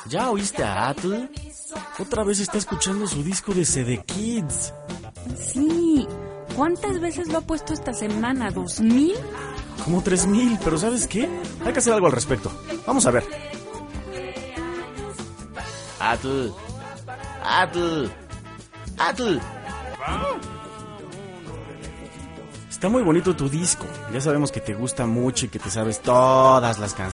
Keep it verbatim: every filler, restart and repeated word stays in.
¿Ya oíste a Atl? Otra vez está escuchando su disco de C D Kids. Sí. ¿Cuántas veces lo ha puesto esta semana? ¿Dos mil? Como tres mil, pero ¿sabes qué? Hay que hacer algo al respecto. Vamos a ver. Atl. Atl. Atl. Está muy bonito tu disco. Ya sabemos que te gusta mucho y que te sabes todas las canciones.